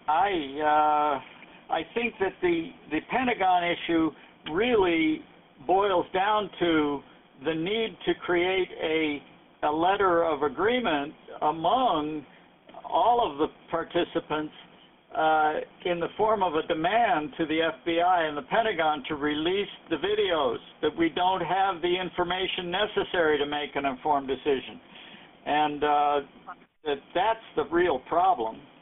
I think that the Pentagon issue really boils down to the need to create a letter of agreement among all of the participants in the form of a demand to the FBI and the Pentagon to release the videos, that we don't have the information necessary to make an informed decision. And that's the real problem.